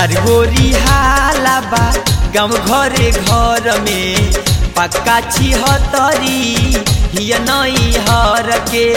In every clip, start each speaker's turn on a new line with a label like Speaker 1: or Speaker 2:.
Speaker 1: चार गोरी हाला बा गाँव घरे घर में पक्का छिहत्तरी हिय नई हर के।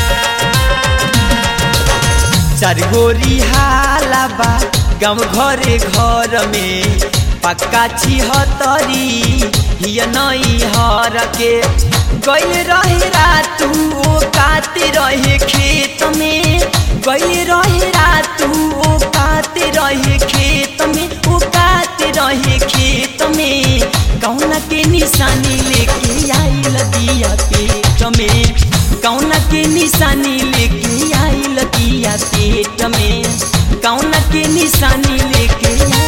Speaker 1: चार गोरी हाला बा गाँव घरे घर में पक्का छिहत्तरी हिय नई हर के। गइल रहे रातू ओ काते रहे खेत में, गइल रहे रातू ओ काते रहे खेत में, ओ काते रहे खेत में। कौन के निशानी लेके आइल दिया पेट में, कौन के निशानी लेके आइल दिया पेट में, कौन के निशानी लेके आइल।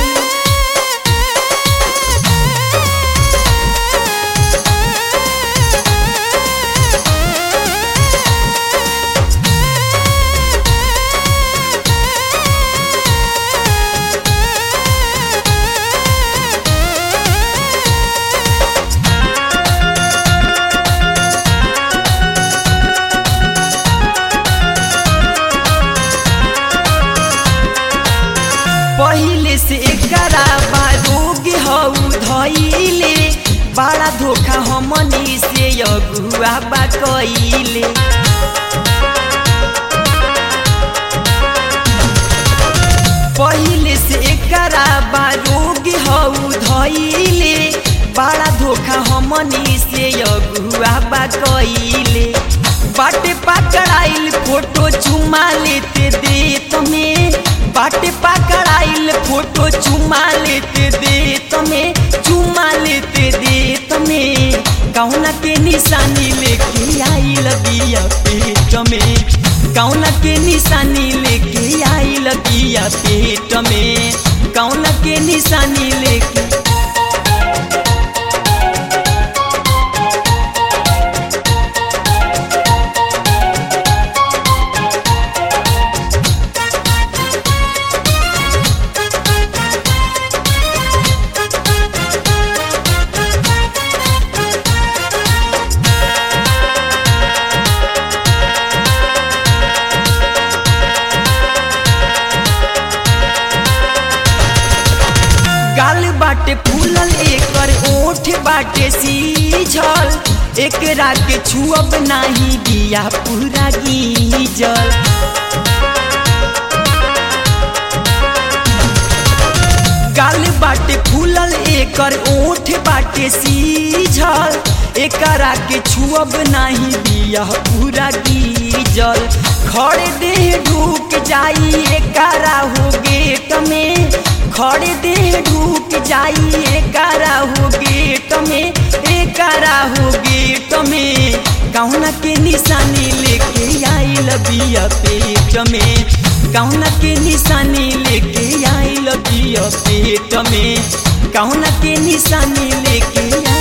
Speaker 1: पहिले से एकरा बारोग हऊ धइले, बड़ा धोखा हमनी से अगुआ बा कइले। पहिले से एकरा बारोग हऊ धइले, बड़ा धोखा हमनी से अगुआ बा कइले। बाटे पकड़ाइल फोटो चुमा लेते देत में, बाटे पकड़ाइल फोटो चुमा लेते देत में, चुमा लेते देत में। कौन के निशानी लेके आइल बिया पेट में, कौन के निशानी लेके आइल बिया पेट में, कौन के निशानी लेके। गाल बाटे फूलल एकर ओठ बाटे सीझल, एकरा के छुअब नाही बिया पूरा गीजल। गाल बाटे फूलल एकर ओठ बाटे सीझल, एकरा के छुअब नाही बिया पूरा गीजल। खड़े देह ढूक जाई एकरा हो गेट में, खड़े देह ढूक जाई एकरा हो गेट में, एकरा हो गेट में। कौन के निशानी लेके आइल बिया पेट में, कौन के निशानी लेके आइल बिया पेट में, कौन के निशानी लेके आइल।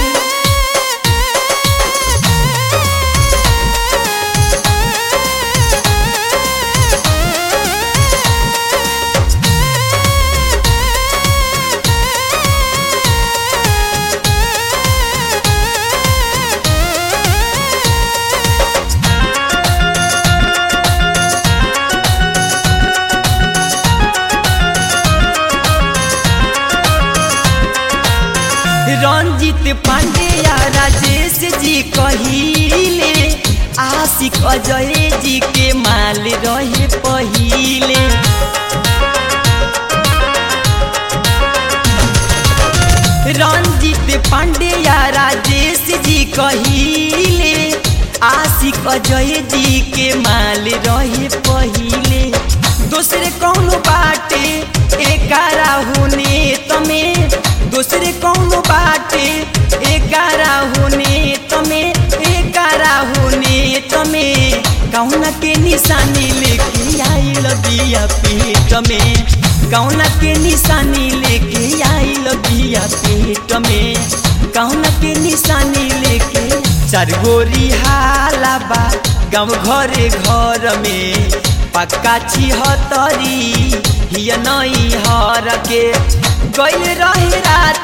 Speaker 1: रंजित पांड्या राजेश जी कहिले, आशिक अजय जी के माल रहे पहिले। रंजित पांड्या राजेश जी कहिले, आशिक अजय जी के माल रहे पहिले। दूसरे कौनो बाटे एकरा होने तमें, दूसरे कौनो बाटे एकरा होने तमें, एकरा होने तमें। कौन के निशानी लेके आइल बिया पेट में, कौन के निशानी लेके आइल बिया पेट में, कौन के निशानी लेके। चार गोरी हाला बा गाँव घरे घर में पक्का छिहत्तरी हिय नई हर के। गइल रहे रात